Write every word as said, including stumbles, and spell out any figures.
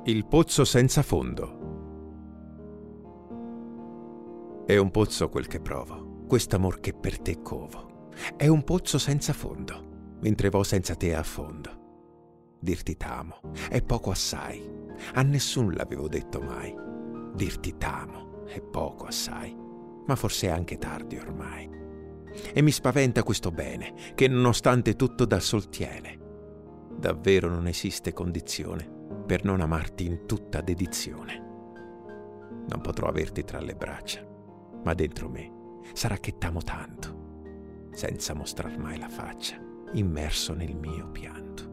Il pozzo senza fondo. È un pozzo quel che provo, quest'amor che per te covo. È un pozzo senza fondo, mentre vo senza te a fondo. Dirti t'amo è poco assai, a nessun l'avevo detto mai. Dirti t'amo è poco assai, ma forse è anche tardi ormai. E mi spaventa questo bene, che nonostante tutto da sol tiene. Davvero non esiste condizione per non amarti in tutta dedizione. Non potrò averti tra le braccia, ma dentro me sarà che t'amo tanto, senza mostrar mai la faccia, immerso nel mio pianto.